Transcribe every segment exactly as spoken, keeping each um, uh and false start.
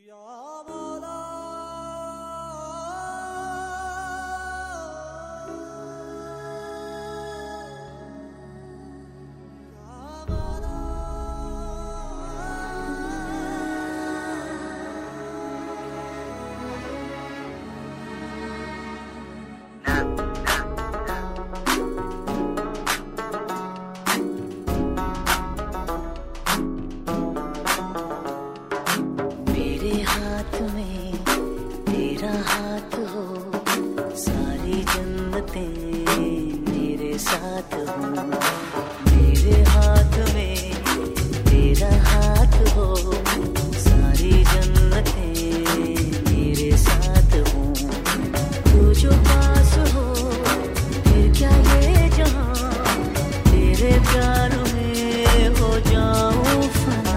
हाथ हो, सारी जन्नतें मेरे साथ हो। मेरे हाथ में तेरा हाथ हो, सारी जन्नतें मेरे साथ हो। तू जो पास हो फिर क्या ये जहां, तेरे प्यार में हो जाऊं फना।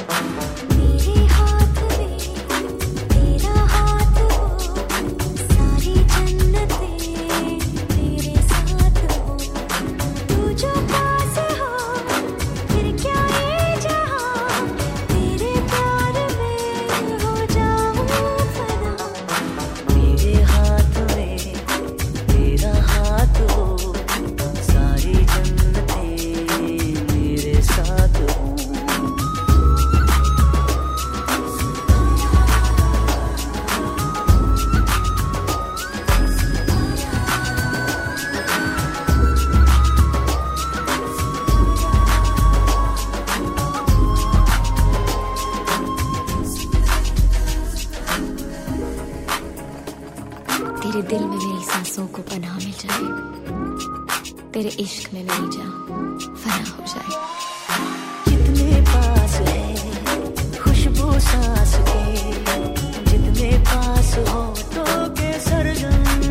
तेरे दिल में मेरी सांसों को पनाह मिल जाए, तेरे इश्क में मेरी जान फना हो जाए। जितने पास है खुशबू सांस के, जितने पास हो तो के सरगम,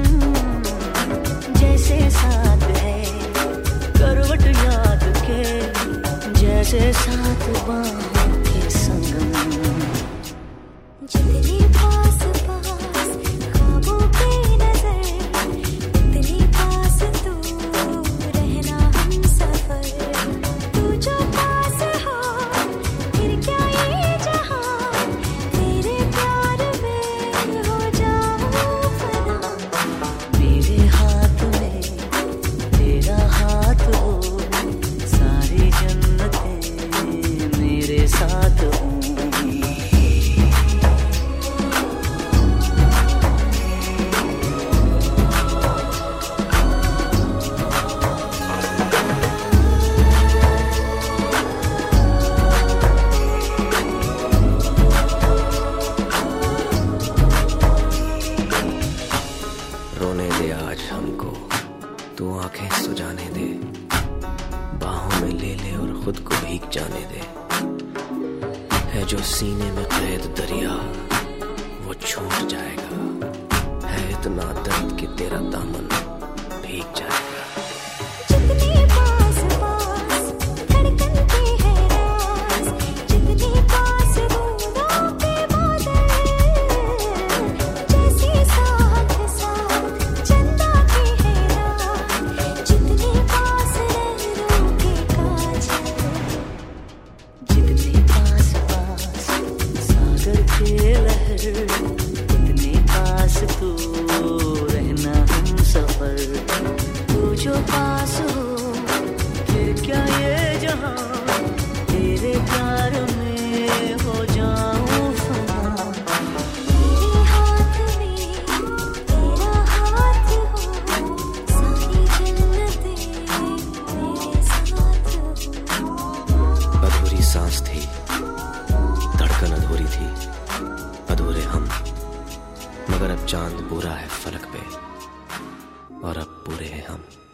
जैसे साथ है करवट याद के, जैसे साथ बाहों के संगम। जितने पास पास ख्वाबों के नजर, इतने पास तू रहना हम सफर। तू जो पास हो फिर क्या ये जहां, तेरे प्यार में हो जाऊं फना। मेरे हाथ में तेरा हाथ हो, सारी जन्नतें मेरे साथ हो। रोने दे आज हमको, तू आंखें सुजाने दे, बाहों में ले ले और खुद को भीग जाने दे। है जो सीने में कैद दरिया वो छूट जाएगा, है इतना दर्द कि तेरा दामन भीग जाएगा। जितने पास पास धड़कन के है राज, जितने पास बूंदों के बादल, जैसे साथ साथ चंदा के है रात, जितने पास नैनों के काजल। जितने पास पास सागर के लहर, उतने पास तू रहना हम सफर। तू जो पास हो फिर क्या ये जहां, तेरे प्यार में हो जाऊं फना। मेरे हाथ में तेरा हाथ हो, सारी जन्नतें मेरे साथ हो। अधूरी सांस थी, धड़कन अधूरी थी, अधूरे हम, मगर अब चांद पूरा है फलक पे और अब पूरे हैं हम।